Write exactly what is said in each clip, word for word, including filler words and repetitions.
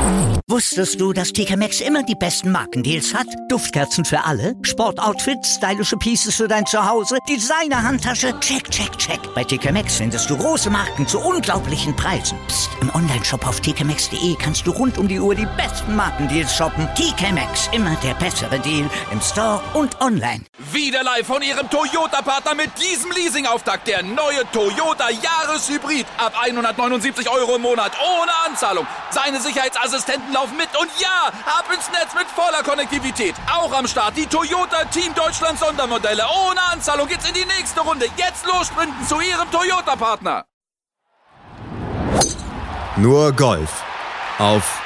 Wusstest du, dass T K Maxx immer die besten Markendeals hat? Duftkerzen für alle, Sportoutfits, stylische Pieces für dein Zuhause, Designer-Handtasche, check, check, check. Bei T K Maxx findest du große Marken zu unglaublichen Preisen. Psst. Im Onlineshop auf t k maxx punkt d e kannst du rund um die Uhr die besten Markendeals shoppen. T K Maxx, immer der bessere Deal im Store und online. Wieder live von Ihrem Toyota-Partner mit diesem Leasing-Auftakt. Der neue Toyota Jahreshybrid. Ab hundertneunundsiebzig Euro im Monat. Ohne Anzahlung. Seine Sicherheitsassistenten laufen mit. Und ja, ab ins Netz mit voller Konnektivität. Auch am Start die Toyota Team Deutschland Sondermodelle. Ohne Anzahlung geht's in die nächste Runde. Jetzt los sprinten zu Ihrem Toyota-Partner. Nur Golf auf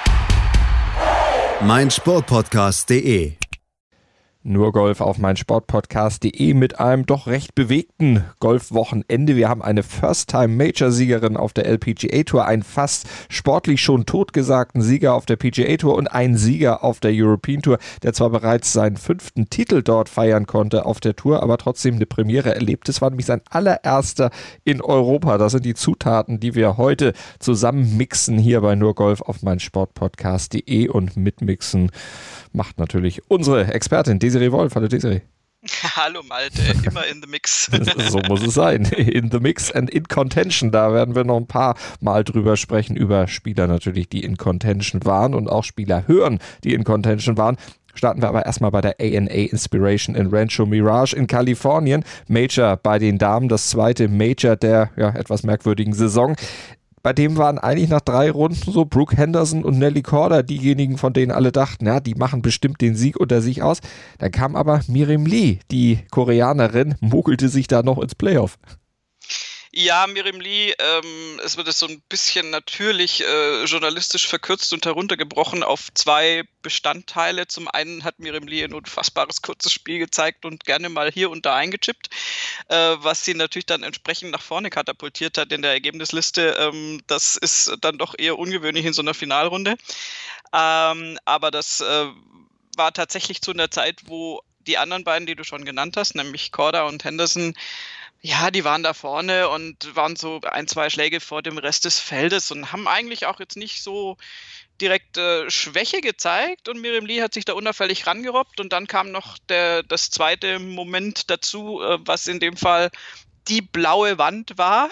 meinsportpodcast punkt de. Nur Golf auf meinsportpodcast punkt de mit einem doch recht bewegten Golfwochenende. Wir haben eine First-Time-Major-Siegerin auf der L P G A Tour, einen fast sportlich schon totgesagten Sieger auf der P G A Tour und einen Sieger auf der European Tour, der zwar bereits seinen fünften Titel dort feiern konnte auf der Tour, aber trotzdem eine Premiere erlebt. Es war nämlich sein allererster in Europa. Das sind die Zutaten, die wir heute zusammen mixen hier bei Nur Golf auf meinsportpodcast punkt de, und mitmixen macht natürlich unsere Expertin Desiree Wolf. Hallo Desiree. Hallo Malte, immer in the mix. So muss es sein. In the mix and in contention. Da werden wir noch ein paar Mal drüber sprechen, über Spieler natürlich, die in contention waren, und auch Spieler hören, die in contention waren. Starten wir aber erstmal bei der A N A Inspiration in Rancho Mirage in Kalifornien. Major bei den Damen, das zweite Major der ja, etwas merkwürdigen Saison. Bei dem waren eigentlich nach drei Runden so Brooke Henderson und Nelly Korda diejenigen, von denen alle dachten, ja, die machen bestimmt den Sieg unter sich aus. Dann kam aber Mirim Lee, die Koreanerin, mogelte sich da noch ins Playoff. Ja, Mirim Lee, ähm, es wird es so ein bisschen natürlich äh, journalistisch verkürzt und heruntergebrochen auf zwei Bestandteile. Zum einen hat Mirim Lee ein unfassbares kurzes Spiel gezeigt und gerne mal hier und da eingechippt, äh, was sie natürlich dann entsprechend nach vorne katapultiert hat in der Ergebnisliste. Ähm, das ist dann doch eher ungewöhnlich in so einer Finalrunde. Ähm, aber das äh, war tatsächlich zu einer Zeit, wo die anderen beiden, die du schon genannt hast, nämlich Korda und Henderson, ja, die waren da vorne und waren so ein, zwei Schläge vor dem Rest des Feldes und haben eigentlich auch jetzt nicht so direkt äh, Schwäche gezeigt, und Mirim Lee hat sich da unauffällig rangerobbt, und dann kam noch der, das zweite Moment dazu, äh, was in dem Fall die blaue Wand war.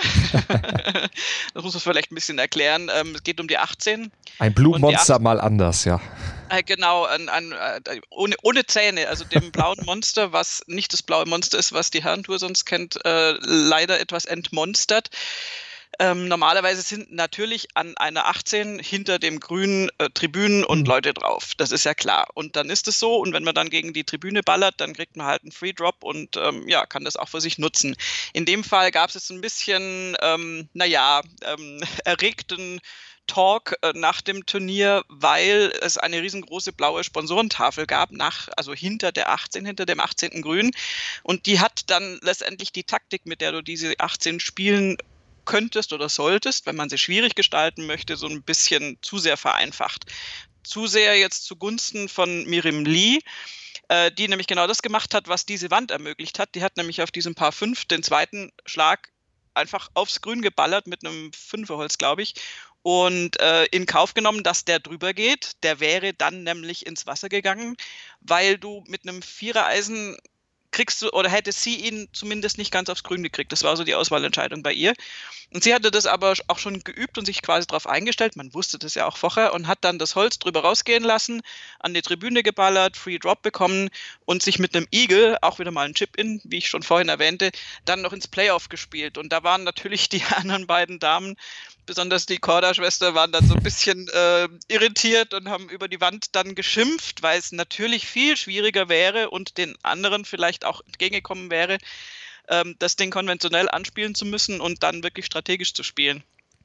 Das muss man vielleicht ein bisschen erklären. Ähm, es geht um die achtzehn. Ein Blue Monster mal anders, ja. Äh, genau, an, an, äh, ohne, ohne Zähne, also dem blauen Monster, was nicht das blaue Monster ist, was die Herrentour sonst kennt, äh, leider etwas entmonstert. Ähm, normalerweise sind natürlich an einer achtzehn hinter dem Grün äh, Tribünen und mhm. Leute drauf. Das ist ja klar. Und dann ist es so. Und wenn man dann gegen die Tribüne ballert, dann kriegt man halt einen Free Drop und ähm, ja, kann das auch für sich nutzen. In dem Fall gab es jetzt ein bisschen, ähm, naja, ähm, erregten Talk äh, nach dem Turnier, weil es eine riesengroße blaue Sponsorentafel gab, nach, also hinter der achtzehn, hinter dem achtzehnten Grün. Und die hat dann letztendlich die Taktik, mit der du diese achtzehn spielen könntest oder solltest, wenn man sie schwierig gestalten möchte, so ein bisschen zu sehr vereinfacht. Zu sehr jetzt zugunsten von Mirim Lee, äh, die nämlich genau das gemacht hat, was diese Wand ermöglicht hat. Die hat nämlich auf diesem Par fünf den zweiten Schlag einfach aufs Grün geballert mit einem Fünferholz, glaube ich, und äh, in Kauf genommen, dass der drüber geht. Der wäre dann nämlich ins Wasser gegangen, weil du mit einem Vierereisen kriegst du, oder hätte sie ihn zumindest nicht ganz aufs Grün gekriegt. Das war so die Auswahlentscheidung bei ihr. Und sie hatte das aber auch schon geübt und sich quasi darauf eingestellt. Man wusste das ja auch vorher, und hat dann das Holz drüber rausgehen lassen, an die Tribüne geballert, Free Drop bekommen und sich mit einem Eagle, auch wieder mal ein Chip-In, wie ich schon vorhin erwähnte, dann noch ins Playoff gespielt. Und da waren natürlich die anderen beiden Damen, besonders die Korda-Schwester, waren dann so ein bisschen äh, irritiert und haben über die Wand dann geschimpft, weil es natürlich viel schwieriger wäre und den anderen vielleicht auch entgegengekommen wäre, ähm, das Ding konventionell anspielen zu müssen und dann wirklich strategisch zu spielen.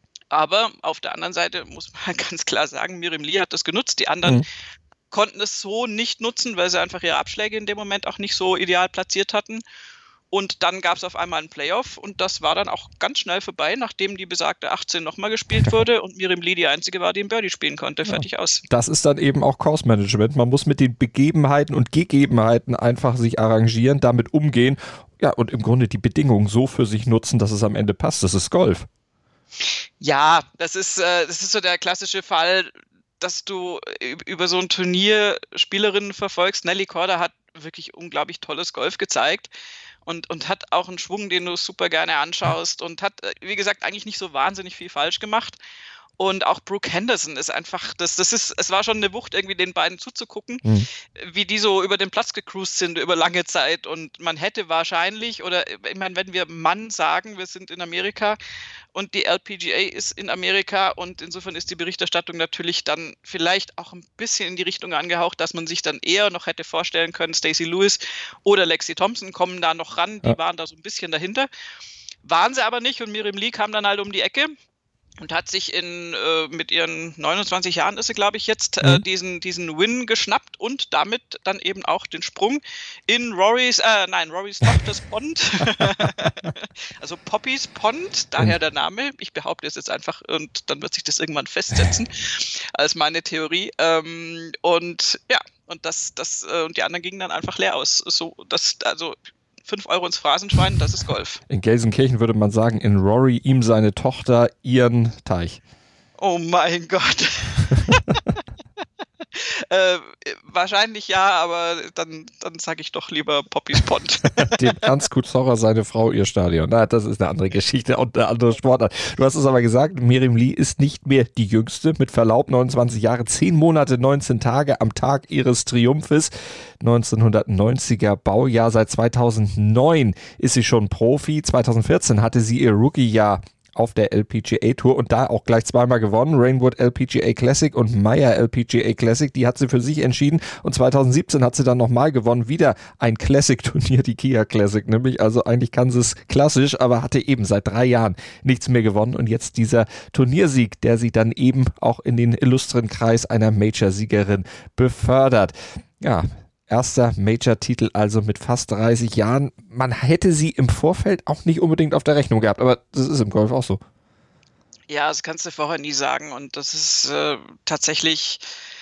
Aber auf der anderen Seite muss man ganz klar sagen, Mirim Lee hat das genutzt, die anderen mhm. konnten es so nicht nutzen, weil sie einfach ihre Abschläge in dem Moment auch nicht so ideal platziert hatten. Und dann gab es auf einmal einen Playoff, und das war dann auch ganz schnell vorbei, nachdem die besagte achtzehn nochmal gespielt wurde und Mirim Lee die einzige war, die im Birdie spielen konnte. Ja. Fertig aus. Das ist dann eben auch Course Management. Man muss mit den Begebenheiten und Gegebenheiten einfach sich arrangieren, damit umgehen, ja, und im Grunde die Bedingungen so für sich nutzen, dass es am Ende passt. Das ist Golf. Ja, das ist, äh, das ist so der klassische Fall. dass du über so ein Turnier Spielerinnen verfolgst. Nelly Korda hat wirklich unglaublich tolles Golf gezeigt und, und hat auch einen Schwung, den du super gerne anschaust und hat, wie gesagt, eigentlich nicht so wahnsinnig viel falsch gemacht. Und auch Brooke Henderson ist einfach, das, das ist, es war schon eine Wucht, irgendwie den beiden zuzugucken, mhm. wie die so über den Platz gecruised sind über lange Zeit. Und man hätte wahrscheinlich, oder ich meine, wenn wir Mann sagen, wir sind in Amerika und die L P G A ist in Amerika und insofern ist die Berichterstattung natürlich dann vielleicht auch ein bisschen in die Richtung angehaucht, dass man sich dann eher noch hätte vorstellen können, Stacey Lewis oder Lexi Thompson kommen da noch ran, die ja. waren da so ein bisschen dahinter. Waren sie aber nicht und Miriam Lee kam dann halt um die Ecke. Und hat sich in, äh, mit ihren neunundzwanzig Jahren ist sie, glaube ich, jetzt äh, mhm. diesen, diesen Win geschnappt und damit dann eben auch den Sprung in Rorys, äh, nein, Rorys Tochters Pond, also Poppys Pond, daher der Name. Ich behaupte es jetzt einfach und dann wird sich das irgendwann festsetzen als meine Theorie. Ähm, und ja, und das, das, äh, und die anderen gingen dann einfach leer aus. So, das, also fünf Euro ins Phrasenschwein, das ist Golf. In Gelsenkirchen würde man sagen, in Rory ihm seine Tochter ihren Teich. Oh mein Gott. äh, wahrscheinlich ja, aber dann, dann sage ich doch lieber Poppys Pond. Dem Ernst Kuzorra seine Frau ihr Stadion. Na, das ist eine andere Geschichte und eine andere Sportart. Du hast es aber gesagt, Miriam Lee ist nicht mehr die Jüngste. Mit Verlaub neunundzwanzig Jahre, zehn Monate, neunzehn Tage am Tag ihres Triumphes. neunzehnhundertneunziger Baujahr. Seit zweitausendneun ist sie schon Profi. zweitausendvierzehn hatte sie ihr Rookie-Jahr auf der L P G A Tour und da auch gleich zweimal gewonnen. Rainwood L P G A Classic und Meyer L P G A Classic, die hat sie für sich entschieden und zweitausendsiebzehn hat sie dann nochmal gewonnen. Wieder ein Classic-Turnier, die Kia Classic nämlich. Also eigentlich kann sie es klassisch, aber hatte eben seit drei Jahren nichts mehr gewonnen und jetzt dieser Turniersieg, der sie dann eben auch in den illustren Kreis einer Major-Siegerin befördert. Ja, erster Major-Titel also mit fast dreißig Jahren. Man hätte sie im Vorfeld auch nicht unbedingt auf der Rechnung gehabt, aber das ist im Golf auch so. Ja, das kannst du vorher nie sagen und das ist äh, tatsächlich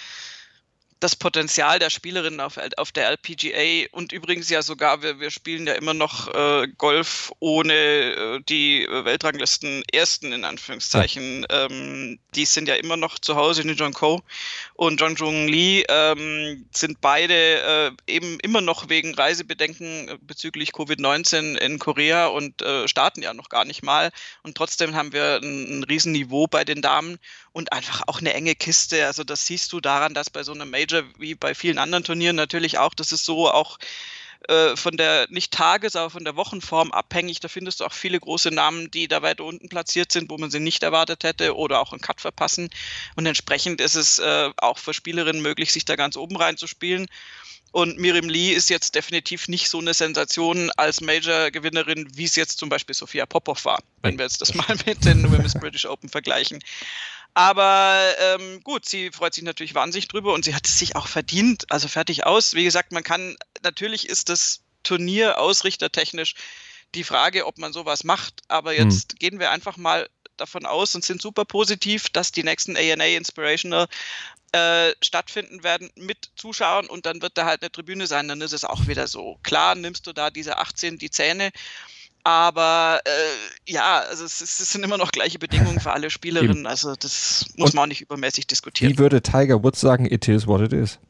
das Potenzial der Spielerinnen auf, auf der L P G A und übrigens ja sogar, wir, wir spielen ja immer noch äh, Golf ohne äh, die Weltranglisten Ersten in Anführungszeichen. Ja. Ähm, die sind ja immer noch zu Hause, Ni Jong Ko und Jong Jung Lee ähm, sind beide äh, eben immer noch wegen Reisebedenken bezüglich Covid neunzehn in Korea und äh, starten ja noch gar nicht mal und trotzdem haben wir ein, ein Riesenniveau bei den Damen und einfach auch eine enge Kiste. Also das siehst du daran, dass bei so einem Major wie bei vielen anderen Turnieren natürlich auch, das ist so auch äh, von der, nicht Tages-, aber von der Wochenform abhängig. Da findest du auch viele große Namen, die da weiter unten platziert sind, wo man sie nicht erwartet hätte oder auch einen Cut verpassen. Und entsprechend ist es äh, auch für Spielerinnen möglich, sich da ganz oben reinzuspielen. Und Miriam Lee ist jetzt definitiv nicht so eine Sensation als Major-Gewinnerin, wie es jetzt zum Beispiel Sophia Popov war, wenn wir jetzt das mal mit den Women's British Open vergleichen. Aber ähm, gut, sie freut sich natürlich wahnsinnig drüber und sie hat es sich auch verdient, also fertig aus. Wie gesagt, man kann, natürlich ist das Turnier ausrichtertechnisch die Frage, ob man sowas macht, aber jetzt hm. gehen wir einfach mal davon aus und sind super positiv, dass die nächsten A N A Inspirational Äh, stattfinden werden mit Zuschauern und dann wird da halt eine Tribüne sein, dann ist es auch wieder so. Klar nimmst du da diese achtzehn die Zähne, aber äh, ja, also es, es sind immer noch gleiche Bedingungen für alle Spielerinnen, also das muss und man auch nicht übermäßig diskutieren. Wie würde Tiger Woods sagen, it is what it is?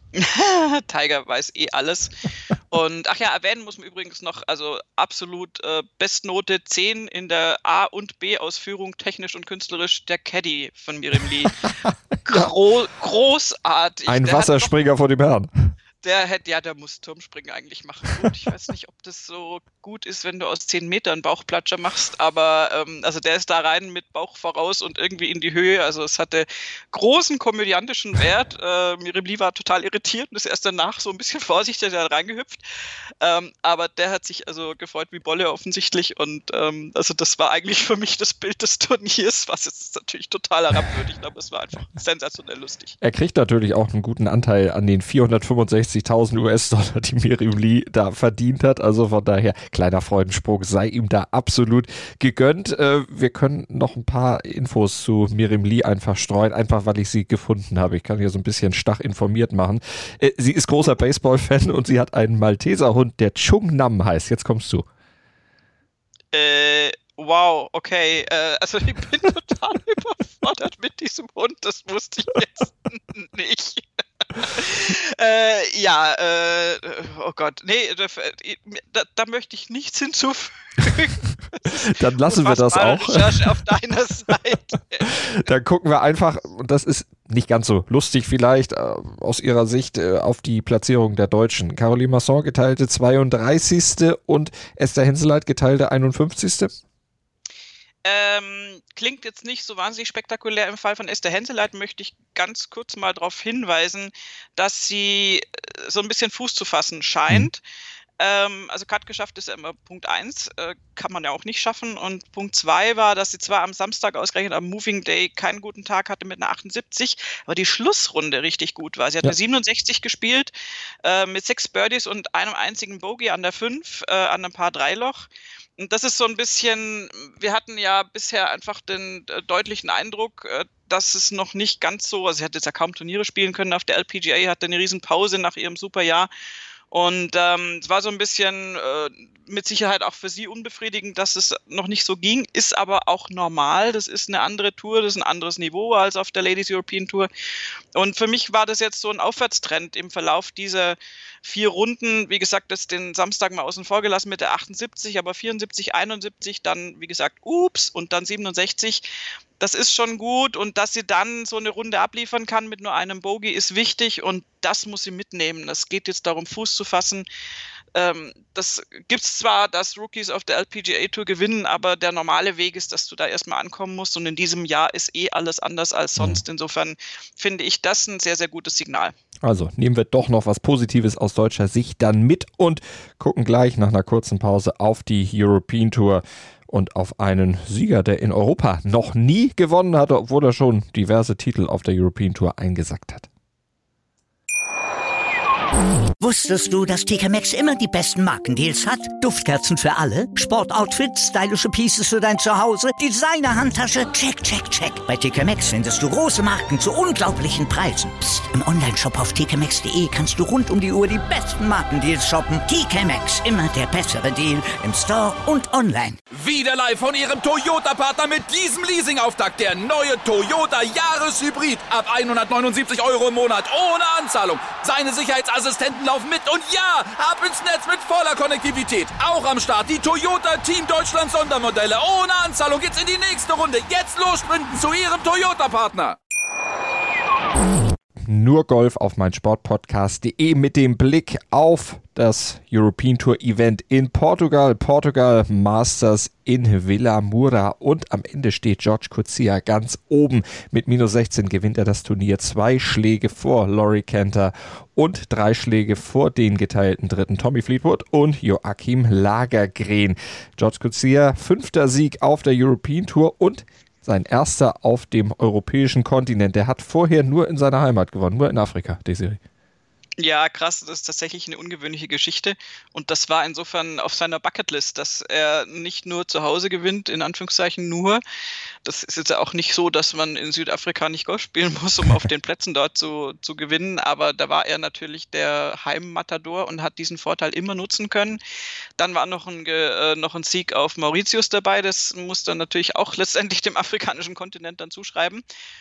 Tiger weiß eh alles. Und ach ja, erwähnen muss man übrigens noch, also absolut äh, Bestnote zehn in der A- und B-Ausführung, technisch und künstlerisch, der Caddy von Miriam Lee. Gro- großartig. Ein der Wasserspringer vor dem Herrn. Der hätte, ja, der muss Turmspringen eigentlich machen. Gut, ich weiß nicht, ob das so gut ist, wenn du aus zehn Metern Bauchplatscher machst, aber ähm, also der ist da rein mit Bauch voraus und irgendwie in die Höhe. Also es hatte großen komödiantischen Wert. Äh, Miriam Lee war total irritiert und ist erst danach so ein bisschen vorsichtig da reingehüpft. Ähm, aber der hat sich also gefreut wie Bolle offensichtlich und ähm, also das war eigentlich für mich das Bild des Turniers, was jetzt natürlich total herabwürdig, aber es war einfach sensationell lustig. Er kriegt natürlich auch einen guten Anteil an den vierhundertfünfundsechzigtausend U S-Dollar, die Miriam Lee da verdient hat. Also von daher, kleiner Freudensprung sei ihm da absolut gegönnt. Äh, wir können noch ein paar Infos zu Miriam Lee einfach streuen, einfach weil ich sie gefunden habe. Ich kann hier so ein bisschen stach informiert machen. Äh, sie ist großer Baseball-Fan und sie hat einen Malteserhund, der Chung Nam heißt. Jetzt kommst du. Äh, Wow, okay. Äh, also ich bin total überfordert mit diesem Hund. Das wusste ich jetzt nicht. äh, ja, äh, oh Gott. Nee, da, da, da möchte ich nichts hinzufügen. Dann lassen wir das auch. Recherche auf deiner Seite. Dann gucken wir einfach, und das ist nicht ganz so lustig vielleicht, äh, aus ihrer Sicht äh, auf die Platzierung der Deutschen. Caroline Masson geteilte zweiunddreißigste und Esther Henseleit geteilte einundfünfzigste Ähm, klingt jetzt nicht so wahnsinnig spektakulär. Im Fall von Esther Henseleit möchte ich ganz kurz mal darauf hinweisen, dass sie so ein bisschen Fuß zu fassen scheint. Mhm. Ähm, also Cut geschafft ist ja immer Punkt eins, äh, kann man ja auch nicht schaffen. Und Punkt zwei war, dass sie zwar am Samstag ausgerechnet am Moving Day keinen guten Tag hatte mit einer achtundsiebzig, aber die Schlussrunde richtig gut war. Sie hat ja. eine siebenundsechzig gespielt, äh, mit sechs Birdies und einem einzigen Bogey an der fünf, äh, an einem Paar Dreiloch. Und das ist so ein bisschen, wir hatten ja bisher einfach den äh, deutlichen Eindruck, äh, dass es noch nicht ganz so, also sie hat jetzt ja kaum Turniere spielen können auf der L P G A, hatte eine riesen Pause nach ihrem Superjahr. Und ähm, es war so ein bisschen äh, mit Sicherheit auch für sie unbefriedigend, dass es noch nicht so ging, ist aber auch normal. Das ist eine andere Tour, das ist ein anderes Niveau als auf der Ladies European Tour. Und für mich war das jetzt so ein Aufwärtstrend im Verlauf dieser vier Runden. Wie gesagt, das den Samstag mal außen vor gelassen mit der achtundsiebzig, aber vierundsiebzig, einundsiebzig, dann wie gesagt, ups, und dann siebenundsechzig. Das ist schon gut, und dass sie dann so eine Runde abliefern kann mit nur einem Bogey ist wichtig, und das muss sie mitnehmen. Es geht jetzt darum, Fuß zu fassen. Ähm, das gibt es zwar, dass Rookies auf der L P G A Tour gewinnen, aber der normale Weg ist, dass du da erstmal ankommen musst, und in diesem Jahr ist eh alles anders als sonst. Insofern finde ich das ein sehr, sehr gutes Signal. Also nehmen wir doch noch was Positives aus deutscher Sicht dann mit und gucken gleich nach einer kurzen Pause auf die European Tour und auf einen Sieger, der in Europa noch nie gewonnen hatte, obwohl er schon diverse Titel auf der European Tour eingesackt hat. Wusstest du, dass T K Maxx immer die besten Markendeals hat? Duftkerzen für alle, Sportoutfits, stylische Pieces für dein Zuhause, Designer-Handtasche, check, check, check. Bei T K Maxx findest du große Marken zu unglaublichen Preisen. Psst. Im Onlineshop auf t k maxx punkt d e kannst du rund um die Uhr die besten Markendeals shoppen. T K Maxx, immer der bessere Deal im Store und online. Wieder live von ihrem Toyota-Partner mit diesem Leasing-Auftakt. Der neue Toyota Jahreshybrid. Ab hundertneunundsiebzig Euro im Monat ohne Anzahlung. Seine Sicherheitsassistenten laufen mit, und ja, ab ins Netz mit voller Konnektivität. Auch am Start die Toyota Team Deutschland Sondermodelle. Ohne Anzahlung geht's in die nächste Runde. Jetzt los sprinten zu ihrem Toyota-Partner. Nur Golf auf meinsportpodcast punkt de mit dem Blick auf das European Tour Event in Portugal. Portugal Masters in Vilamoura, und am Ende steht George Coetzee ganz oben. Mit minus sechzehn gewinnt er das Turnier. Zwei Schläge vor Laurie Canter und drei Schläge vor den geteilten dritten Tommy Fleetwood und Joachim Lagergren. George Coetzee, fünfter Sieg auf der European Tour und sein erster auf dem europäischen Kontinent. Der hat vorher nur in seiner Heimat gewonnen, nur in Afrika, Desiree. Ja, krass, das ist tatsächlich eine ungewöhnliche Geschichte, und das war insofern auf seiner Bucketlist, dass er nicht nur zu Hause gewinnt, in Anführungszeichen nur. Das ist jetzt auch nicht so, dass man in Südafrika nicht Golf spielen muss, um auf den Plätzen dort zu, zu gewinnen, aber da war er natürlich der Heimmatador und hat diesen Vorteil immer nutzen können. Dann war noch ein, äh, noch ein Sieg auf Mauritius dabei, das muss dann natürlich auch letztendlich dem afrikanischen Kontinent dann zuschreiben.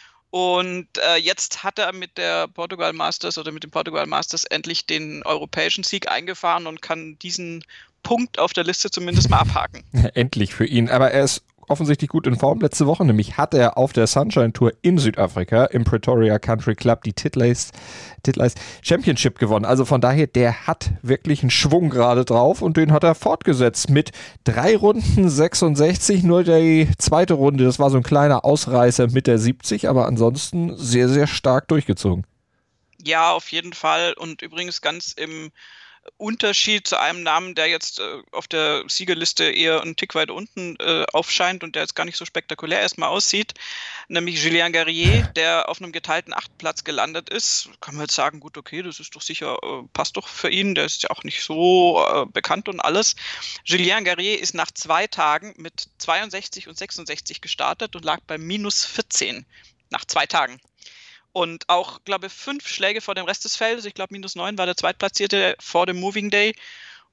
Und äh, jetzt hat er mit der Portugal Masters oder mit dem Portugal Masters endlich den europäischen Sieg eingefahren und kann diesen Punkt auf der Liste zumindest mal abhaken. Endlich für ihn, aber er ist offensichtlich gut in Form. Letzte Woche nämlich hat er auf der Sunshine Tour in Südafrika im Pretoria Country Club die Titleist Championship gewonnen. Also von daher, der hat wirklich einen Schwung gerade drauf, und den hat er fortgesetzt mit drei Runden sechsundsechzig, nur die zweite Runde, das war so ein kleiner Ausreißer mit der siebzig, aber ansonsten sehr, sehr stark durchgezogen. Ja, auf jeden Fall, und übrigens ganz im Unterschied zu einem Namen, der jetzt äh, auf der Siegerliste eher einen Tick weit unten äh, aufscheint und der jetzt gar nicht so spektakulär erstmal aussieht, nämlich Julien Guerrier, der auf einem geteilten achten Platz gelandet ist. Kann man jetzt sagen, gut, okay, das ist doch sicher, äh, passt doch für ihn, der ist ja auch nicht so äh, bekannt und alles. Julien Guerrier ist nach zwei Tagen mit zweiundsechzig und sechsundsechzig gestartet und lag bei minus vierzehn nach zwei Tagen. Und auch, glaube ich, fünf Schläge vor dem Rest des Feldes. Ich glaube, minus neun war der Zweitplatzierte vor dem Moving Day.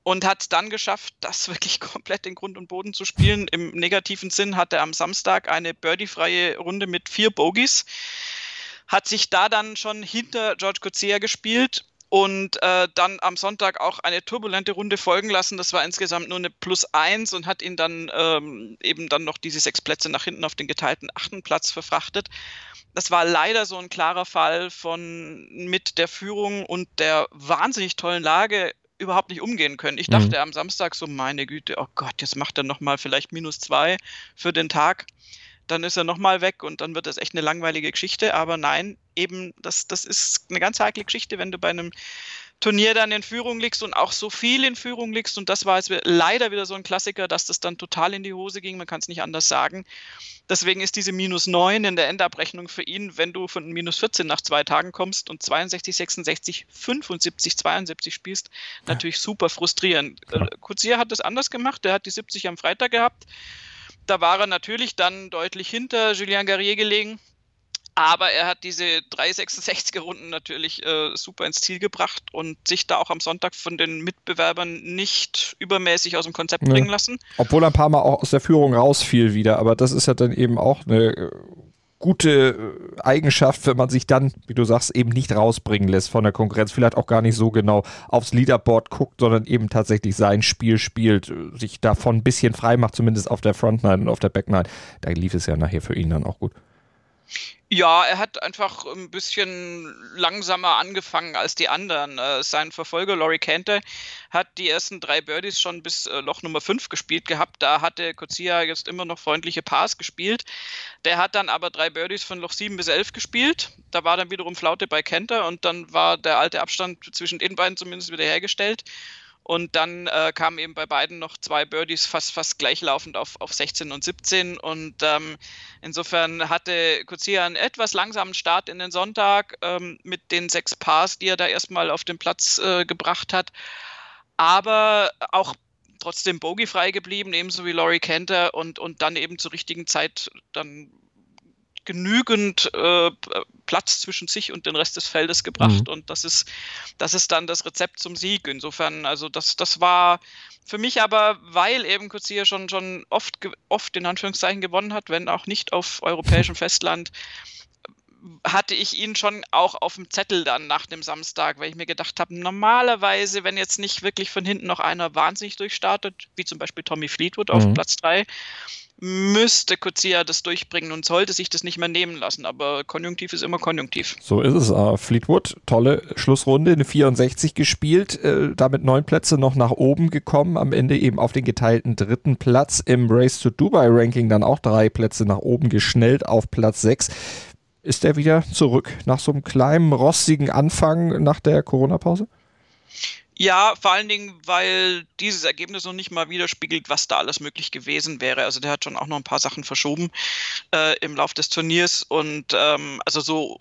und hat es dann geschafft, das wirklich komplett in Grund und Boden zu spielen. Im negativen Sinn hatte er am Samstag eine birdiefreie Runde mit vier Bogies, hat sich da dann schon hinter George Coetzee gespielt und äh, dann am Sonntag auch eine turbulente Runde folgen lassen. Das war insgesamt nur eine Plus eins und hat ihn dann ähm, eben dann noch diese sechs Plätze nach hinten auf den geteilten achten Platz verfrachtet. Das war leider so ein klarer Fall von mit der Führung und der wahnsinnig tollen Lage überhaupt nicht umgehen können. Ich dachte mhm. am Samstag so, meine Güte, oh Gott, jetzt macht er nochmal vielleicht minus zwei für den Tag. Dann ist er nochmal weg und dann wird das echt eine langweilige Geschichte. Aber nein, eben, das, das ist eine ganz heikle Geschichte, wenn du bei einem Turnier dann in Führung liegst und auch so viel in Führung liegst. Und das war jetzt leider wieder so ein Klassiker, dass das dann total in die Hose ging. Man kann es nicht anders sagen. Deswegen ist diese minus neun in der Endabrechnung für ihn, wenn du von minus vierzehn nach zwei Tagen kommst und zweiundsechzig, sechsundsechzig, fünfundsiebzig, zweiundsiebzig spielst, natürlich super frustrierend. Ja. Coetzee hat das anders gemacht. Der hat die siebzig am Freitag gehabt. Da war er natürlich dann deutlich hinter Julien Guerrier gelegen, aber er hat diese drei sechsundsechziger Runden natürlich äh, super ins Ziel gebracht und sich da auch am Sonntag von den Mitbewerbern nicht übermäßig aus dem Konzept ja. bringen lassen. Obwohl er ein paar Mal auch aus der Führung rausfiel wieder, aber das ist ja dann eben auch eine gute Eigenschaft, wenn man sich dann, wie du sagst, eben nicht rausbringen lässt von der Konkurrenz, vielleicht auch gar nicht so genau aufs Leaderboard guckt, sondern eben tatsächlich sein Spiel spielt, sich davon ein bisschen frei macht, zumindest auf der Frontline und auf der Backline. Da lief es ja nachher für ihn dann auch gut. Ja, er hat einfach ein bisschen langsamer angefangen als die anderen. Äh, sein Verfolger Laurie Canter hat die ersten drei Birdies schon bis äh, Loch Nummer fünf gespielt gehabt. Da hatte Coetzee jetzt immer noch freundliche Pars gespielt. Der hat dann aber drei Birdies von Loch sieben bis elf gespielt. Da war dann wiederum Flaute bei Canter und dann war der alte Abstand zwischen den beiden zumindest wieder hergestellt. Und dann äh, kamen eben bei beiden noch zwei Birdies fast, fast gleichlaufend auf, auf sechzehn und siebzehn. Und ähm, insofern hatte Coetzee einen etwas langsamen Start in den Sonntag ähm, mit den sechs Pars, die er da erstmal auf den Platz äh, gebracht hat. Aber auch trotzdem bogiefrei geblieben, ebenso wie Laurie Canter und, und dann eben zur richtigen Zeit dann genügend äh, Platz zwischen sich und den Rest des Feldes gebracht. Mhm. Und das ist, das ist dann das Rezept zum Sieg. Insofern, also das, das war für mich aber, weil eben Coetzee schon, schon oft, oft in Anführungszeichen gewonnen hat, wenn auch nicht auf europäischem Festland, hatte ich ihn schon auch auf dem Zettel dann nach dem Samstag, weil ich mir gedacht habe, normalerweise, wenn jetzt nicht wirklich von hinten noch einer wahnsinnig durchstartet, wie zum Beispiel Tommy Fleetwood auf mhm. Platz drei, müsste Coetzee das durchbringen und sollte sich das nicht mehr nehmen lassen. Aber Konjunktiv ist immer Konjunktiv. So ist es. Uh, Fleetwood, tolle Schlussrunde, eine vierundsechzig gespielt, äh, damit neun Plätze noch nach oben gekommen, am Ende eben auf den geteilten dritten Platz im Race to Dubai Ranking, dann auch drei Plätze nach oben geschnellt auf Platz sechs. Ist er wieder zurück nach so einem kleinen, rostigen Anfang nach der Corona-Pause? Ja, vor allen Dingen, weil dieses Ergebnis noch nicht mal widerspiegelt, was da alles möglich gewesen wäre. Also der hat schon auch noch ein paar Sachen verschoben äh, im Lauf des Turniers und ähm, also so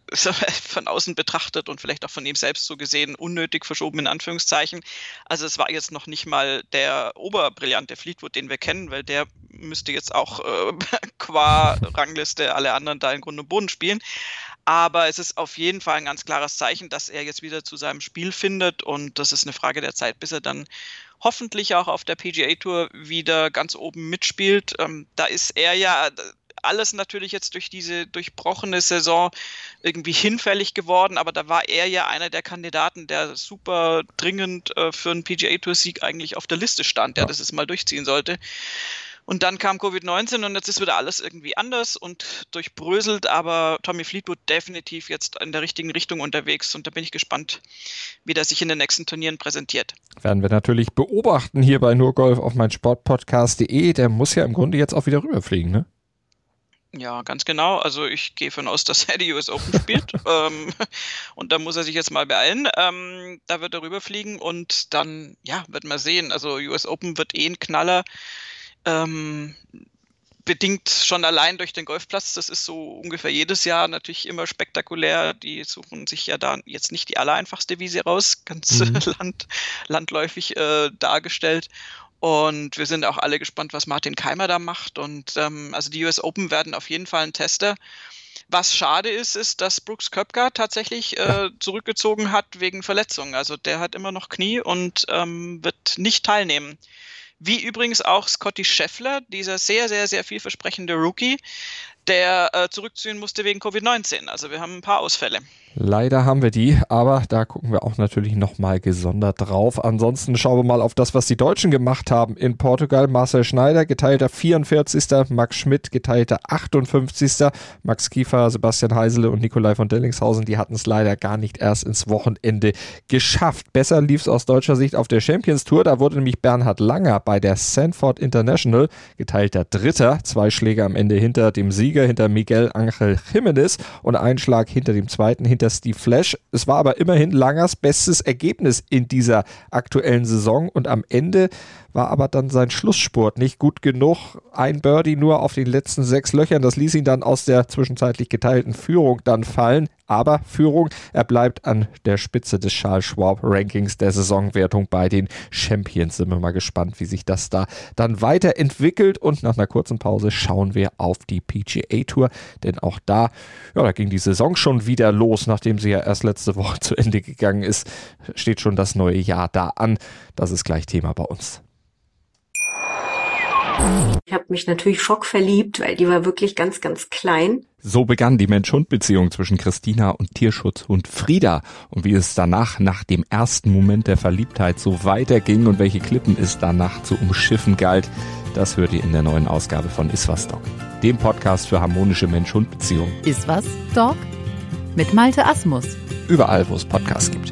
von außen betrachtet und vielleicht auch von ihm selbst so gesehen, unnötig verschoben in Anführungszeichen. Also es war jetzt noch nicht mal der oberbrillante Fleetwood, den wir kennen, weil der müsste jetzt auch äh, qua Rangliste alle anderen da in Grund und Boden spielen. Aber es ist auf jeden Fall ein ganz klares Zeichen, dass er jetzt wieder zu seinem Spiel findet und das ist eine Frage der Zeit, bis er dann hoffentlich auch auf der P G A Tour wieder ganz oben mitspielt. Ähm, da ist er ja alles natürlich jetzt durch diese durchbrochene Saison irgendwie hinfällig geworden, aber da war er ja einer der Kandidaten, der super dringend äh, für einen P G A Tour Sieg eigentlich auf der Liste stand, der ja. das jetzt mal durchziehen sollte. Und dann kam Covid neunzehn und jetzt ist wieder alles irgendwie anders und durchbröselt, aber Tommy Fleetwood definitiv jetzt in der richtigen Richtung unterwegs und da bin ich gespannt, wie der sich in den nächsten Turnieren präsentiert. Werden wir natürlich beobachten hier bei Nur Golf auf mein Sportpodcast punkt de. Der muss ja im Grunde jetzt auch wieder rüberfliegen, ne? Ja, ganz genau. Also ich gehe von aus, dass er die U S Open spielt ähm, und da muss er sich jetzt mal beeilen. Ähm, da wird er rüberfliegen und dann, ja, wird man sehen. Also U S Open wird eh ein Knaller. Ähm, bedingt schon allein durch den Golfplatz, das ist so ungefähr jedes Jahr natürlich immer spektakulär, die suchen sich ja da jetzt nicht die allereinfachste Wiese raus, ganz mhm. land, landläufig äh, dargestellt und wir sind auch alle gespannt, was Martin Keimer da macht und ähm, also die U S Open werden auf jeden Fall ein Tester. Was schade ist, ist, dass Brooks Koepka tatsächlich äh, zurückgezogen hat wegen Verletzungen. Also der hat immer noch Knie und ähm, wird nicht teilnehmen. Wie übrigens auch Scotty Scheffler, dieser sehr, sehr, sehr vielversprechende Rookie, der äh, zurückziehen musste wegen Covid neunzehn. Also wir haben ein paar Ausfälle. Leider haben wir die, aber da gucken wir auch natürlich nochmal gesondert drauf. Ansonsten schauen wir mal auf das, was die Deutschen gemacht haben. In Portugal Marcel Schneider, geteilter vierundvierzigster Max Schmidt, geteilter achtundfünfzigster Max Kiefer, Sebastian Heisele und Nikolai von Dellingshausen, die hatten es leider gar nicht erst ins Wochenende geschafft. Besser lief es aus deutscher Sicht auf der Champions Tour. Da wurde nämlich Bernhard Langer bei der Sanford International geteilter Dritter. Zwei Schläge am Ende hinter dem Sieger, hinter Miguel Ángel Jiménez und ein Schlag hinter dem zweiten, hinter Steve Flash. Es war aber immerhin Langers bestes Ergebnis in dieser aktuellen Saison und am Ende war aber dann sein Schlussspurt nicht gut genug. Ein Birdie nur auf den letzten sechs Löchern, das ließ ihn dann aus der zwischenzeitlich geteilten Führung dann fallen. Aber Führung, er bleibt an der Spitze des Charles Schwab Rankings der Saisonwertung bei den Champions. Sind wir mal gespannt, wie sich das da dann weiterentwickelt. Und nach einer kurzen Pause schauen wir auf die P G A Tour, denn auch da, ja, da ging die Saison schon wieder los, nachdem sie ja erst letzte Woche zu Ende gegangen ist, steht schon das neue Jahr da an. Das ist gleich Thema bei uns. Ich habe mich natürlich schockverliebt, weil die war wirklich ganz, ganz klein. So begann die Mensch-Hund-Beziehung zwischen Christina und Tierschutzhund Frieda. Und wie es danach, nach dem ersten Moment der Verliebtheit, so weiterging und welche Klippen es danach zu umschiffen galt, das hört ihr in der neuen Ausgabe von Iswas Dog, dem Podcast für harmonische Mensch-Hund-Beziehungen. Iswas Dog mit Malte Asmus. Überall, wo es Podcasts gibt.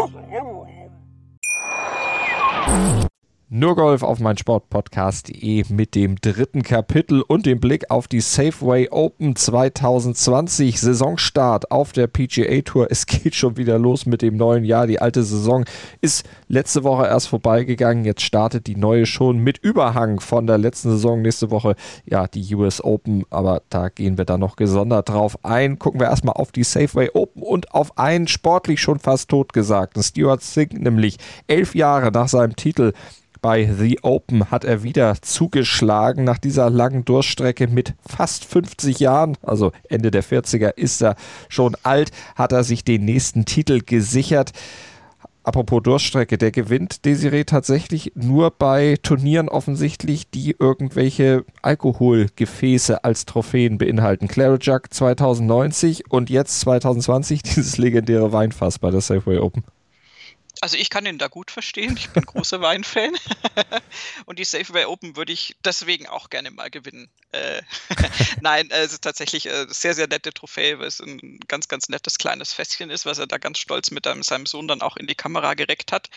Nur Golf auf meinsportpodcast punkt de mit dem dritten Kapitel und dem Blick auf die Safeway Open zwanzig zwanzig. Saisonstart auf der P G A Tour. Es geht schon wieder los mit dem neuen Jahr. Die alte Saison ist letzte Woche erst vorbeigegangen. Jetzt startet die neue schon mit Überhang von der letzten Saison. Nächste Woche ja die U S Open, aber da gehen wir dann noch gesondert drauf ein. Gucken wir erstmal auf die Safeway Open und auf einen sportlich schon fast totgesagten Stewart Cink, nämlich elf Jahre nach seinem Titel bei The Open hat er wieder zugeschlagen. Nach dieser langen Durststrecke mit fast fünfzig Jahren, also Ende der vierziger ist er schon alt, hat er sich den nächsten Titel gesichert. Apropos Durststrecke, der gewinnt Desiree tatsächlich nur bei Turnieren offensichtlich, die irgendwelche Alkoholgefäße als Trophäen beinhalten. Claret Jug zwanzig neunzig und jetzt zwanzig zwanzig dieses legendäre Weinfass bei der Safeway Open. Also ich kann ihn da gut verstehen, ich bin großer Weinfan und die Safeway Open würde ich deswegen auch gerne mal gewinnen. Äh, Nein, es ist tatsächlich eine sehr, sehr nette Trophäe, weil es ein ganz, ganz nettes kleines Fässchen ist, was er da ganz stolz mit einem, seinem Sohn dann auch in die Kamera gereckt hat.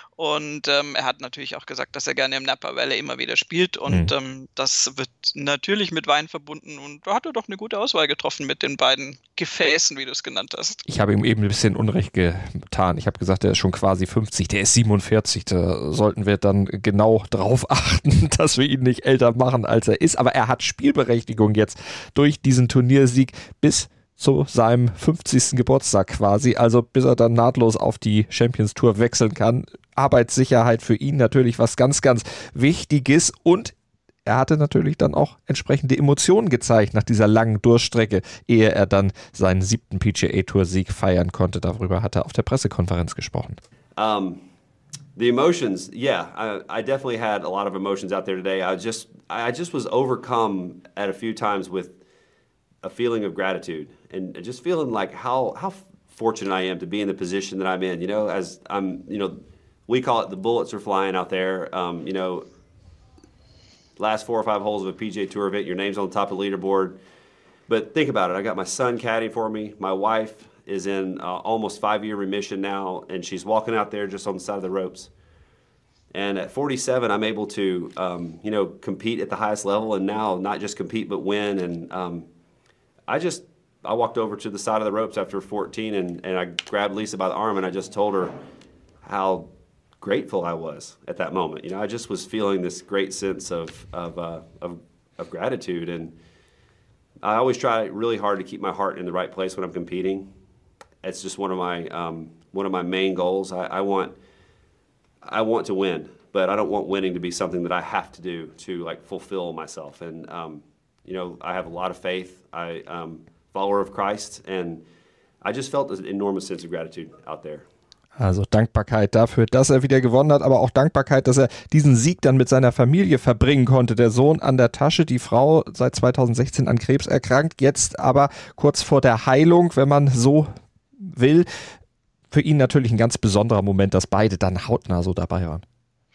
Und ähm, er hat natürlich auch gesagt, dass er gerne im Napa Valley immer wieder spielt und mhm. ähm, das wird natürlich mit Wein verbunden und da hat er doch eine gute Auswahl getroffen mit den beiden Gefäßen, wie du es genannt hast. Ich habe ihm eben ein bisschen Unrecht getan. Ich habe gesagt, er ist schon quasi fünfzig, der ist siebenundvierzig, da sollten wir dann genau drauf achten, dass wir ihn nicht älter machen, als er ist, aber er hat Spielberechtigung jetzt durch diesen Turniersieg bis zu seinem fünfzigsten Geburtstag quasi, also bis er dann nahtlos auf die Champions Tour wechseln kann. Arbeitssicherheit für ihn natürlich was ganz, ganz Wichtiges und er hatte natürlich dann auch entsprechende Emotionen gezeigt nach dieser langen Durststrecke, ehe er dann seinen siebten P G A Tour Sieg feiern konnte. Darüber hat er auf der Pressekonferenz gesprochen. Um, the emotions, yeah, I, I definitely had a lot of emotions out there today. I just, I just was overcome at a few times with a feeling of gratitude and just feeling like how how fortunate I am to be in the position that I'm in. You know, as I'm, you know, we call it the bullets are flying out there. Um, you know, last four or five holes of a P G A Tour event, your name's on the top of the leaderboard. But think about it. I got my son caddying for me. My wife is in uh, almost five-year remission now, and she's walking out there just on the side of the ropes. And at forty-seven, I'm able to, um, you know, compete at the highest level, and now not just compete but win. And um, I just, I walked over to the side of the ropes after fourteen, and, and I grabbed Lisa by the arm, and I just told her how grateful I was at that moment. You know, I just was feeling this great sense of of, uh, of of gratitude, and I always try really hard to keep my heart in the right place when I'm competing. It's just one of my um, one of my main goals. I, I want I want to win, but I don't want winning to be something that I have to do to like fulfill myself. And um, you know, I have a lot of faith. I um, follower of Christ, and I just felt an enormous sense of gratitude out there. Also Dankbarkeit dafür, dass er wieder gewonnen hat, aber auch Dankbarkeit, dass er diesen Sieg dann mit seiner Familie verbringen konnte. Der Sohn an der Tasche, die Frau seit zweitausendsechzehn an Krebs erkrankt, jetzt aber kurz vor der Heilung, wenn man so will. Für ihn natürlich ein ganz besonderer Moment, dass beide dann hautnah so dabei waren.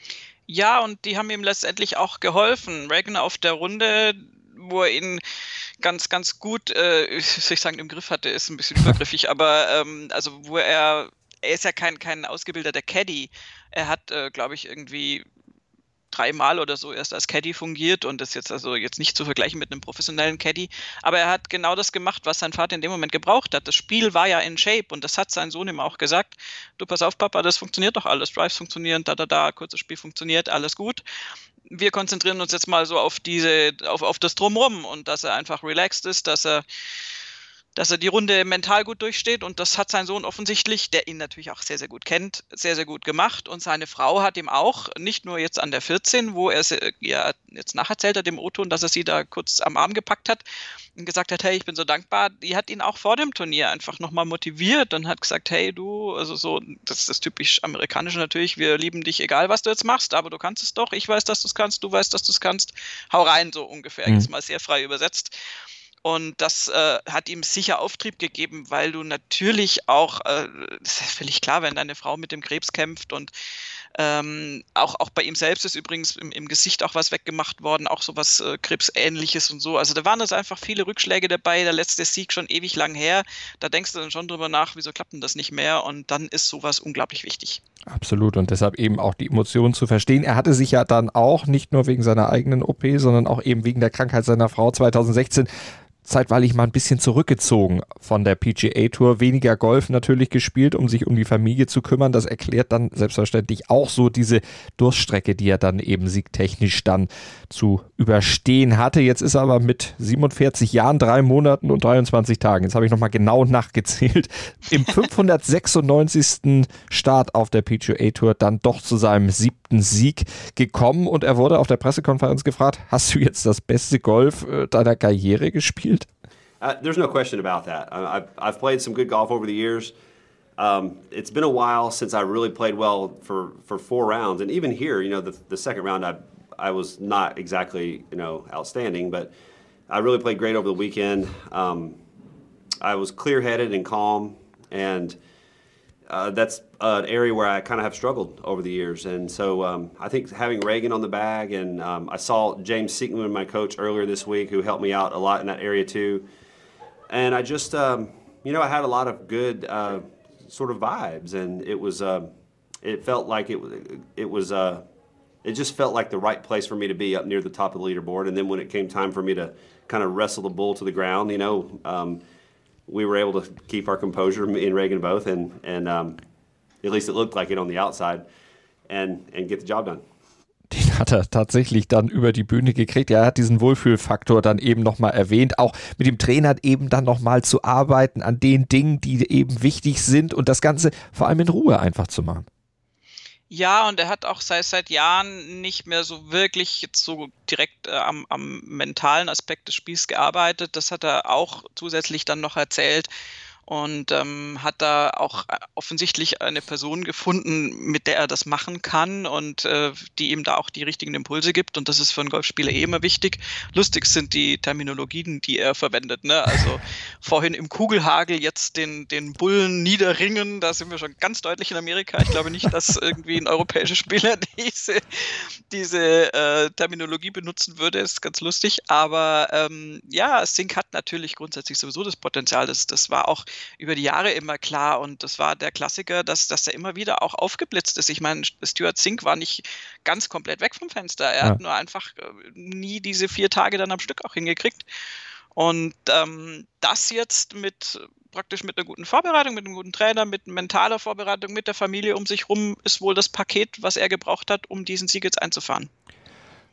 Ja, und die haben ihm letztendlich auch geholfen. Reagan auf der Runde, wo er ihn ganz, ganz gut, äh, ich soll sagen, im Griff hatte, ist ein bisschen übergriffig, aber ähm, also wo er Er ist ja kein, kein ausgebildeter Caddy. Er hat, äh, glaube ich, irgendwie dreimal oder so erst als Caddy fungiert und ist jetzt also jetzt nicht zu vergleichen mit einem professionellen Caddy. Aber er hat genau das gemacht, was sein Vater in dem Moment gebraucht hat. Das Spiel war ja in Shape und das hat sein Sohn ihm auch gesagt. Du, pass auf, Papa, das funktioniert doch alles. Drives funktionieren, da, da, da, kurzes Spiel funktioniert, alles gut. Wir konzentrieren uns jetzt mal so auf diese, auf, auf das Drumherum und dass er einfach relaxed ist, dass er dass er die Runde mental gut durchsteht und das hat sein Sohn offensichtlich, der ihn natürlich auch sehr, sehr gut kennt, sehr, sehr gut gemacht und seine Frau hat ihm auch, nicht nur jetzt an der vierzehn, wo er es ja jetzt nacherzählt hat im O-Ton, dass er sie da kurz am Arm gepackt hat und gesagt hat, hey, ich bin so dankbar, die hat ihn auch vor dem Turnier einfach nochmal motiviert und hat gesagt, hey du, also so, das ist das typisch Amerikanische natürlich, wir lieben dich, egal was du jetzt machst, aber du kannst es doch, ich weiß, dass du es kannst, du weißt, dass du es kannst, hau rein, so ungefähr, mhm. jetzt mal sehr frei übersetzt. Und das äh, hat ihm sicher Auftrieb gegeben, weil du natürlich auch, äh, das ist völlig klar, wenn deine Frau mit dem Krebs kämpft und ähm, auch, auch bei ihm selbst ist übrigens im, im Gesicht auch was weggemacht worden, auch so was äh, Krebsähnliches und so. Also da waren jetzt einfach viele Rückschläge dabei, der letzte Sieg schon ewig lang her. Da denkst du dann schon drüber nach, wieso klappt denn das nicht mehr? Und dann ist sowas unglaublich wichtig. Absolut und deshalb eben auch die Emotionen zu verstehen. Er hatte sich ja dann auch, nicht nur wegen seiner eigenen O P, sondern auch eben wegen der Krankheit seiner Frau zweitausendsechzehn zeitweilig mal ein bisschen zurückgezogen von der P G A Tour, weniger Golf natürlich gespielt, um sich um die Familie zu kümmern. Das erklärt dann selbstverständlich auch so diese Durststrecke, die er dann eben siegtechnisch dann zu überstehen hatte. Jetzt ist er aber mit siebenundvierzig Jahren, drei Monaten und dreiundzwanzig Tagen, jetzt habe ich nochmal genau nachgezählt, im fünfhundertsechsundneunzigsten Start auf der P G A Tour dann doch zu seinem siebten Sieg gekommen und er wurde auf der Pressekonferenz gefragt, hast du jetzt das beste Golf äh, deiner Karriere gespielt? Uh, there's no question about that. I, I've, I've played some good golf over the years. Um, it's been a while since I really played well for, for four rounds. And even here, you know, the, the second round, I, I was not exactly, you know, outstanding, but I really played great over the weekend. Um, I was clear-headed and calm, and uh, that's an area where I kind of have struggled over the years. And so um, I think having Reagan on the bag, and um, I saw James Seekman, my coach, earlier this week, who helped me out a lot in that area too. And I just, um, you know, I had a lot of good uh, sort of vibes, and it was, uh, it felt like it was, it was, uh, it just felt like the right place for me to be up near the top of the leaderboard. And then when it came time for me to kind of wrestle the bull to the ground, you know, um, we were able to keep our composure, me and Reagan both, and and um, at least it looked like it on the outside, and and get the job done. Den hat er tatsächlich dann über die Bühne gekriegt. Ja, er hat diesen Wohlfühlfaktor dann eben nochmal erwähnt, auch mit dem Trainer eben dann nochmal zu arbeiten an den Dingen, die eben wichtig sind und das Ganze vor allem in Ruhe einfach zu machen. Ja, und er hat auch seit, seit Jahren nicht mehr so wirklich jetzt so direkt äh, am, am mentalen Aspekt des Spiels gearbeitet. Das hat er auch zusätzlich dann noch erzählt. Und ähm, hat da auch offensichtlich eine Person gefunden, mit der er das machen kann und äh, die ihm da auch die richtigen Impulse gibt. Und das ist für einen Golfspieler eh immer wichtig. Lustig sind die Terminologien, die er verwendet. Ne? Also vorhin im Kugelhagel jetzt den, den Bullen niederringen, da sind wir schon ganz deutlich in Amerika. Ich glaube nicht, dass irgendwie ein europäischer Spieler diese, diese äh, Terminologie benutzen würde. Das ist ganz lustig. Aber ähm, ja, Sink hat natürlich grundsätzlich sowieso das Potenzial. Das, das war auch über die Jahre immer klar und das war der Klassiker, dass, dass er immer wieder auch aufgeblitzt ist. Ich meine, Stuart Sink war nicht ganz komplett weg vom Fenster. Er ja. hat nur einfach nie diese vier Tage dann am Stück auch hingekriegt. Und ähm, das jetzt mit praktisch mit einer guten Vorbereitung, mit einem guten Trainer, mit mentaler Vorbereitung, mit der Familie um sich rum, ist wohl das Paket, was er gebraucht hat, um diesen Sieg jetzt einzufahren.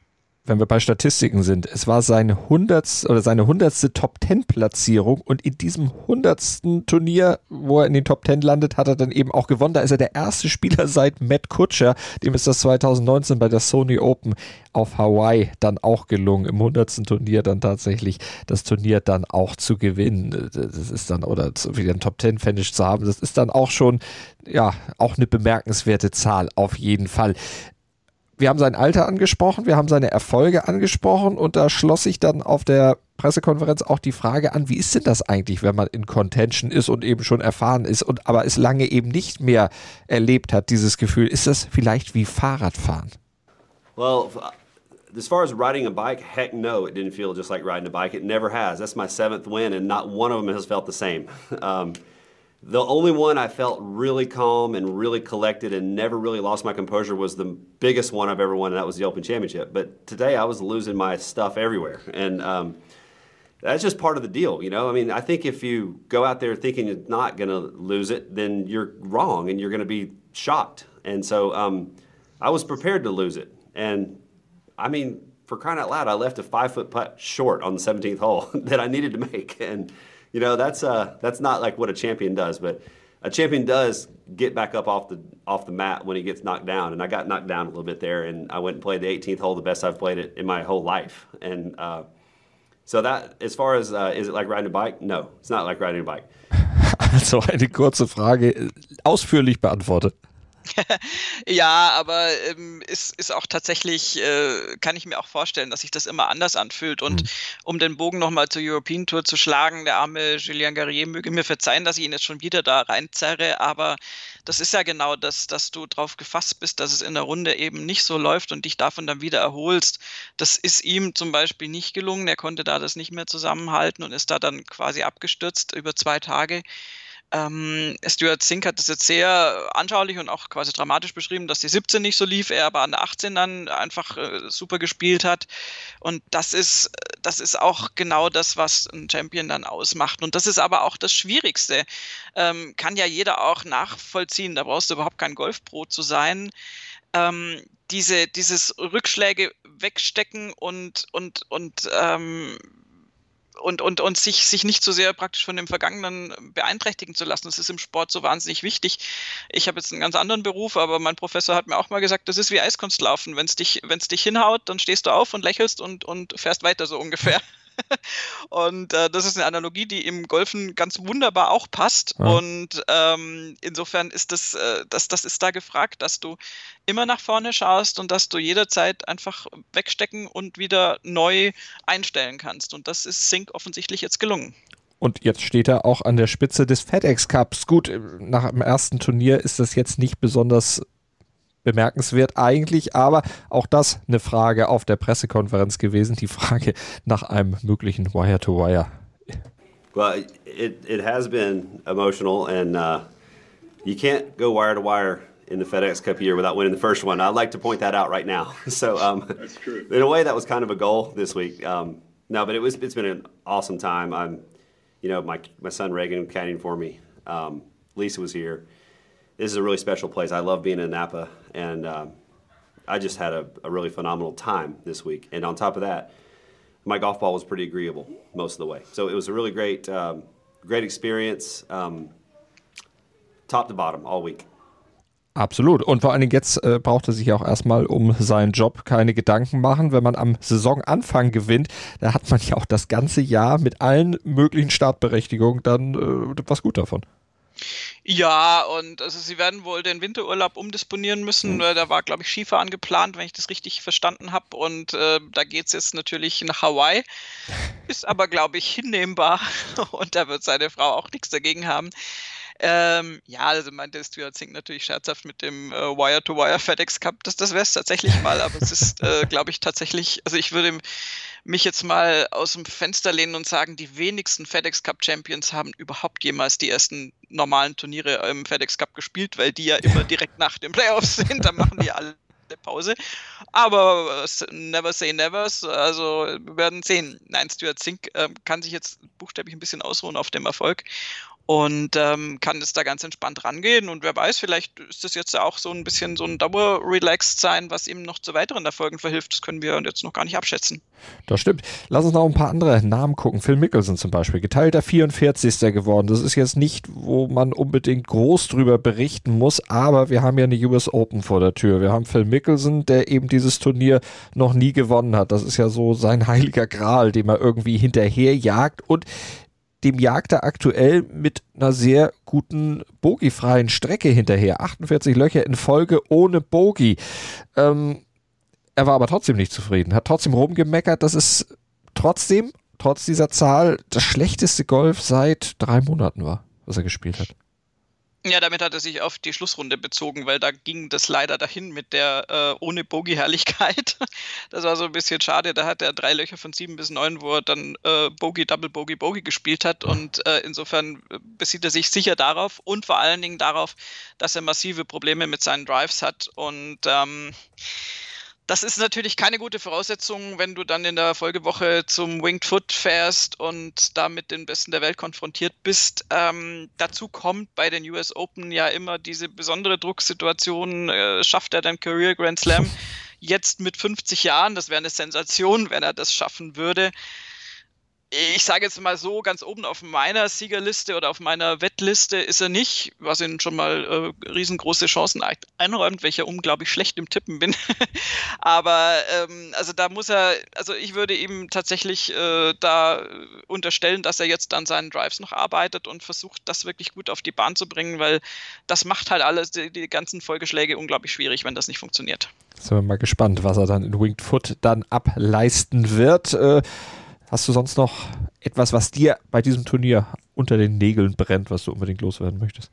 wenn wir bei Statistiken sind, es war seine hundertste oder seine hundertste Top-Ten-Platzierung und in diesem hundertsten Turnier, wo er in den Top Ten landet, hat er dann eben auch gewonnen. Da ist er der erste Spieler seit Matt Kutscher, dem ist das zwanzig neunzehn bei der Sony Open auf Hawaii dann auch gelungen, im hundertsten Turnier dann tatsächlich das Turnier dann auch zu gewinnen. Das ist dann, oder wieder ein Top-Ten-Finish zu haben, das ist dann auch schon, ja, auch eine bemerkenswerte Zahl auf jeden Fall. Wir haben sein Alter angesprochen, wir haben seine Erfolge angesprochen und da schloss sich dann auf der Pressekonferenz auch die Frage an, wie ist denn das eigentlich, wenn man in Contention ist und eben schon erfahren ist und aber es lange eben nicht mehr erlebt hat, dieses Gefühl. Ist das vielleicht wie Fahrradfahren? Well, as far as riding a bike, heck no, it didn't feel just like riding a bike. It never has. That's my seventh win and not one of them has felt the same. Um, The only one I felt really calm and really collected and never really lost my composure was the biggest one I've ever won, and that was the Open Championship. But today I was losing my stuff everywhere. And um, that's just part of the deal, you know? I mean, I think if you go out there thinking you're not going to lose it, then you're wrong and you're going to be shocked. And so um, I was prepared to lose it. And, I mean, for crying out loud, I left a five-foot putt short on the seventeenth hole that I needed to make. And you know, that's uh, that's not like what a champion does, but a champion does get back up off the off the mat when he gets knocked down, and I got knocked down a little bit there, and I went and played the eighteenth hole, the best I've played it in my whole life, and uh, so that, as far as uh, is it like riding a bike? No, it's not like riding a bike. Also eine kurze Frage, ausführlich beantwortet. Ja, aber ähm, ist, ist auch tatsächlich, äh, kann ich mir auch vorstellen, dass sich das immer anders anfühlt. Und mhm. um den Bogen nochmal zur European Tour zu schlagen, der arme Julien Guerrier möge mir verzeihen, dass ich ihn jetzt schon wieder da reinzerre, aber das ist ja genau das, dass du drauf gefasst bist, dass es in der Runde eben nicht so läuft und dich davon dann wieder erholst. Das ist ihm zum Beispiel nicht gelungen. Er konnte da das nicht mehr zusammenhalten und ist da dann quasi abgestürzt über zwei Tage. Ähm, Stuart Zink hat das jetzt sehr anschaulich und auch quasi dramatisch beschrieben, dass die siebzehn nicht so lief, er aber an der achtzehn dann einfach äh, super gespielt hat. Und das ist, das ist auch genau das, was ein Champion dann ausmacht. Und das ist aber auch das Schwierigste. Ähm, kann ja jeder auch nachvollziehen, da brauchst du überhaupt kein Golfpro zu sein. Ähm, diese, dieses Rückschläge wegstecken und, und, und ähm, Und, und, und sich, sich nicht so sehr praktisch von dem Vergangenen beeinträchtigen zu lassen. Das ist im Sport so wahnsinnig wichtig. Ich habe jetzt einen ganz anderen Beruf, aber mein Professor hat mir auch mal gesagt, das ist wie Eiskunstlaufen. Wenn es dich, wenn es dich hinhaut, dann stehst du auf und lächelst und, und fährst weiter so ungefähr. Und äh, das ist eine Analogie, die im Golfen ganz wunderbar auch passt. Ja. Und ähm, insofern ist das, äh, das, das ist da gefragt, dass du immer nach vorne schaust und dass du jederzeit einfach wegstecken und wieder neu einstellen kannst. Und das ist Zink offensichtlich jetzt gelungen. Und jetzt steht er auch an der Spitze des FedEx Cups. Gut, nach dem ersten Turnier ist das jetzt nicht besonders bemerkenswert eigentlich, aber auch das eine Frage auf der Pressekonferenz gewesen, die Frage nach einem möglichen Wire-to-Wire. Well, it, it has been emotional and uh, you can't go wire-to-wire in the FedEx Cup year without winning the first one. I'd like to point that out right now. So um, that's true. In a way, that was kind of a goal this week. Um, no, but it was, it's been an awesome time. I'm, you know, my, my son Reagan caddying for me. Um, Lisa was here. This is a really special place. I love being in Napa, and um, I just had a, a really phenomenal time this week. And on top of that, my golf ball was pretty agreeable most of the way. So it was a really great, um, great experience, um, top to bottom, all week. Absolut. Und vor allen Dingen jetzt äh, braucht er sich auch erstmal um seinen Job keine Gedanken machen. Wenn man am Saisonanfang gewinnt, da hat man ja auch das ganze Jahr mit allen möglichen Startberechtigungen dann äh, was gut davon. Ja, und also sie werden wohl den Winterurlaub umdisponieren müssen. Mhm. Da war, glaube ich, Skifahren geplant, wenn ich das richtig verstanden habe. Und äh, da geht es jetzt natürlich nach Hawaii. Ist aber, glaube ich, hinnehmbar. Und da wird seine Frau auch nichts dagegen haben. Ähm, ja, also meinte Stuart Zink natürlich scherzhaft mit dem äh, Wire-to-Wire FedEx Cup. Das, das wäre es tatsächlich mal, aber es ist, äh, glaube ich, tatsächlich, also ich würde mich jetzt mal aus dem Fenster lehnen und sagen, die wenigsten FedEx Cup Champions haben überhaupt jemals die ersten normalen Turniere im FedEx Cup gespielt, weil die ja immer direkt nach den Playoffs sind, da machen die alle Pause. Aber uh, never say never, also wir werden sehen. Nein, Stuart Zink äh, kann sich jetzt buchstäblich ein bisschen ausruhen auf dem Erfolg. und ähm, kann jetzt da ganz entspannt rangehen. Und wer weiß, vielleicht ist das jetzt auch so ein bisschen so ein Dauer-Relaxed sein, was ihm noch zu weiteren Erfolgen verhilft. Das können wir jetzt noch gar nicht abschätzen. Das stimmt. Lass uns noch ein paar andere Namen gucken. Phil Mickelson zum Beispiel, geteilter vierundvierzigster geworden. Das ist jetzt nicht, wo man unbedingt groß drüber berichten muss, aber wir haben ja eine U S Open vor der Tür. Wir haben Phil Mickelson, der eben dieses Turnier noch nie gewonnen hat. Das ist ja so sein heiliger Gral, dem er irgendwie hinterherjagt, und dem jagt er aktuell mit einer sehr guten bogiefreien Strecke hinterher. achtundvierzig Löcher in Folge ohne Bogie. Ähm, Er war aber trotzdem nicht zufrieden, hat trotzdem rumgemeckert, dass es trotzdem, trotz dieser Zahl, das schlechteste Golf seit drei Monaten war, was er gespielt hat. Ja, damit hat er sich auf die Schlussrunde bezogen, weil da ging das leider dahin mit der äh, ohne Bogey-Herrlichkeit. Das war so ein bisschen schade. Da hat er drei Löcher von sieben bis neun, wo er dann äh, Bogey, Double Bogey, Bogey gespielt hat. Und äh, insofern bezieht er sich sicher darauf und vor allen Dingen darauf, dass er massive Probleme mit seinen Drives hat. Und ähm, das ist natürlich keine gute Voraussetzung, wenn du dann in der Folgewoche zum Winged Foot fährst und da mit den Besten der Welt konfrontiert bist. Ähm, dazu kommt bei den U S Open ja immer diese besondere Drucksituation. Äh, schafft er den Career Grand Slam jetzt mit fünfzig Jahren? Das wäre eine Sensation, wenn er das schaffen würde. Ich sage jetzt mal so, ganz oben auf meiner Siegerliste oder auf meiner Wettliste ist er nicht, was ihm schon mal äh, riesengroße Chancen einräumt, weil ich ja unglaublich schlecht im Tippen bin. Aber ähm, also da muss er, also ich würde ihm tatsächlich äh, da unterstellen, dass er jetzt an seinen Drives noch arbeitet und versucht, das wirklich gut auf die Bahn zu bringen, weil das macht halt alles, die, die ganzen Folgeschläge unglaublich schwierig, wenn das nicht funktioniert. Sind wir mal gespannt, was er dann in Winged Foot dann ableisten wird. Äh, Hast du sonst noch etwas, was dir bei diesem Turnier unter den Nägeln brennt, was du unbedingt loswerden möchtest?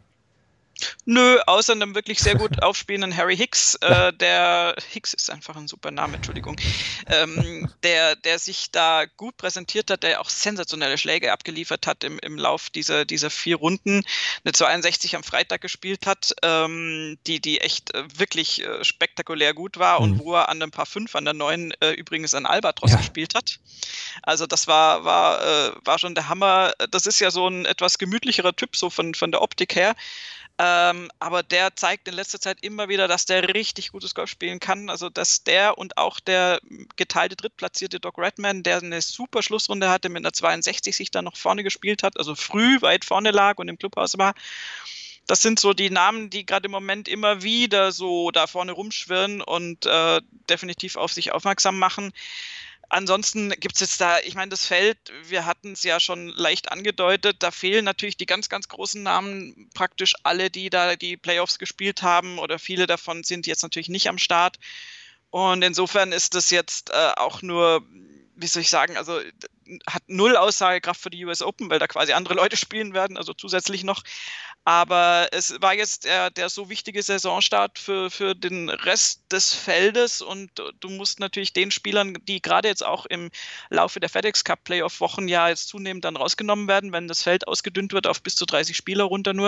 Nö, außer einem wirklich sehr gut aufspielenden Harry Hicks, äh, der, Hicks ist einfach ein super Name, Entschuldigung, ähm, der, der sich da gut präsentiert hat, der auch sensationelle Schläge abgeliefert hat im, im Lauf dieser, dieser vier Runden, eine zweiundsechzig am Freitag gespielt hat, ähm, die, die echt äh, wirklich äh, spektakulär gut war, mhm. und wo er an ein paar fünf, an der neun äh, übrigens an Albatros ja. gespielt hat. Also das war, war, äh, war schon der Hammer. Das ist ja so ein etwas gemütlicherer Typ, so von, von der Optik her. Ähm, aber der zeigt in letzter Zeit immer wieder, dass der richtig gutes Golf spielen kann. Also dass der und auch der geteilte drittplatzierte Doc Redman, der eine super Schlussrunde hatte, mit einer zweiundsechzig sich da noch vorne gespielt hat, also früh weit vorne lag und im Clubhaus war. Das sind so die Namen, die gerade im Moment immer wieder so da vorne rumschwirren und äh, definitiv auf sich aufmerksam machen. Ansonsten gibt es jetzt da, ich meine, das Feld, wir hatten es ja schon leicht angedeutet, da fehlen natürlich die ganz, ganz großen Namen, praktisch alle, die da die Playoffs gespielt haben, oder viele davon sind jetzt natürlich nicht am Start. Und insofern ist das jetzt äh, auch nur, wie soll ich sagen, also hat null Aussagekraft für die U S Open, weil da quasi andere Leute spielen werden, also zusätzlich noch. Aber es war jetzt der, der so wichtige Saisonstart für, für den Rest des Feldes, und du musst natürlich den Spielern, die gerade jetzt auch im Laufe der FedEx Cup Playoff Wochen ja jetzt zunehmend dann rausgenommen werden, wenn das Feld ausgedünnt wird auf bis zu dreißig Spieler runter nur,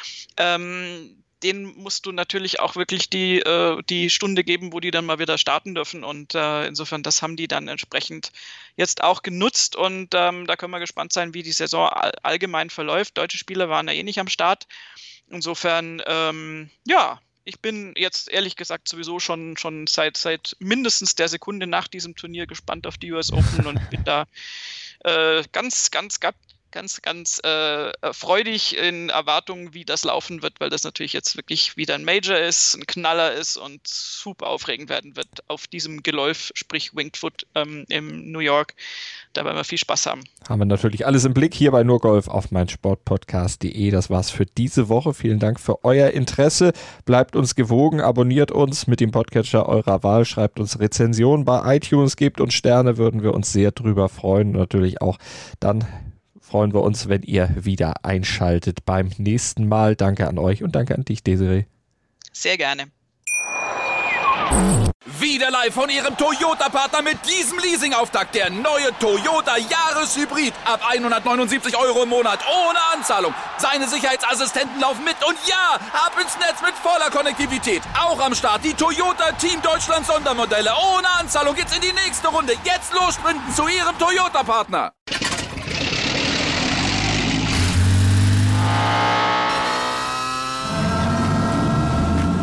ähm, denen musst du natürlich auch wirklich die, äh, die Stunde geben, wo die dann mal wieder starten dürfen, und äh, insofern, das haben die dann entsprechend jetzt auch genutzt, und ähm, da können wir gespannt sein, wie die Saison all- allgemein verläuft. Deutsche Spieler waren ja eh nicht am Start, insofern, ähm, ja, ich bin jetzt ehrlich gesagt sowieso schon, schon seit, seit mindestens der Sekunde nach diesem Turnier gespannt auf die U S Open und bin da äh, ganz, ganz, ganz ganz, ganz äh, freudig in Erwartungen, wie das laufen wird, weil das natürlich jetzt wirklich wieder ein Major ist, ein Knaller ist und super aufregend werden wird auf diesem Geläuf, sprich Winged Foot ähm, in New York. Da werden wir viel Spaß haben. Haben wir natürlich alles im Blick hier bei Nur Golf auf meinsportpodcast punkt de. Das war's für diese Woche. Vielen Dank für euer Interesse. Bleibt uns gewogen, abonniert uns mit dem Podcatcher eurer Wahl, schreibt uns Rezensionen bei iTunes, gebt uns Sterne, würden wir uns sehr drüber freuen. Und natürlich auch dann freuen wir uns, wenn ihr wieder einschaltet beim nächsten Mal. Danke an euch und danke an dich, Desiree. Sehr gerne. Wieder live von Ihrem Toyota-Partner mit diesem Leasing-Auftakt. Der neue Toyota Jahreshybrid. Ab hundertneunundsiebzig Euro im Monat. Ohne Anzahlung. Seine Sicherheitsassistenten laufen mit. Und ja, ab ins Netz mit voller Konnektivität. Auch am Start die Toyota Team Deutschland Sondermodelle. Ohne Anzahlung geht's in die nächste Runde. Jetzt los sprinten zu Ihrem Toyota-Partner.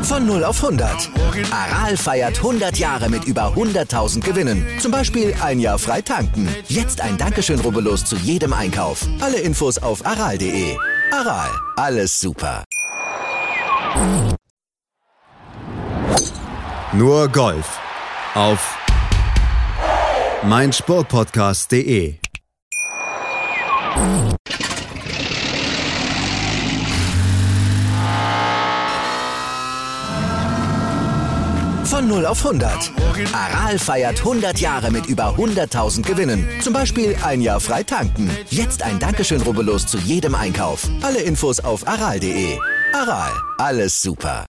Von null auf hundert. Aral feiert hundert Jahre mit über hunderttausend Gewinnen. Zum Beispiel ein Jahr frei tanken. Jetzt ein Dankeschön, rubbellos zu jedem Einkauf. Alle Infos auf aral punkt de. Aral, alles super. Nur Golf auf meinsportpodcast punkt de. Von null auf hundert. Aral feiert hundert Jahre mit über hunderttausend Gewinnen. Zum Beispiel ein Jahr frei tanken. Jetzt ein Dankeschön, rubbellos zu jedem Einkauf. Alle Infos auf aral punkt de. Aral, alles super.